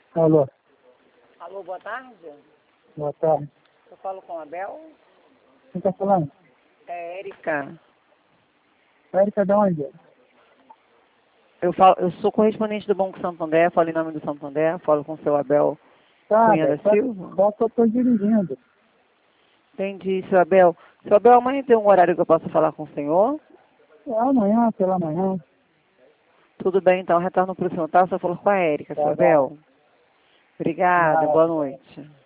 Alô, Alô, boa tarde. boa tarde. Eu falo com a Abel. Quem tá falando? É Érica. Érica de onde? Eu sou correspondente do Banco Santander, falo em nome do Santander, falo com o seu Abel Tá, Cunha da só Silva. que eu tô dirigindo. Entendi, seu Abel. Seu Abel, amanhã tem um horário que eu possa falar com o senhor? É amanhã, pela manhã. Tudo bem, então, retorno para o senhor, tá? Você falou com a Érica, seu Tá, vai. Abel. Obrigada, Vai. boa noite.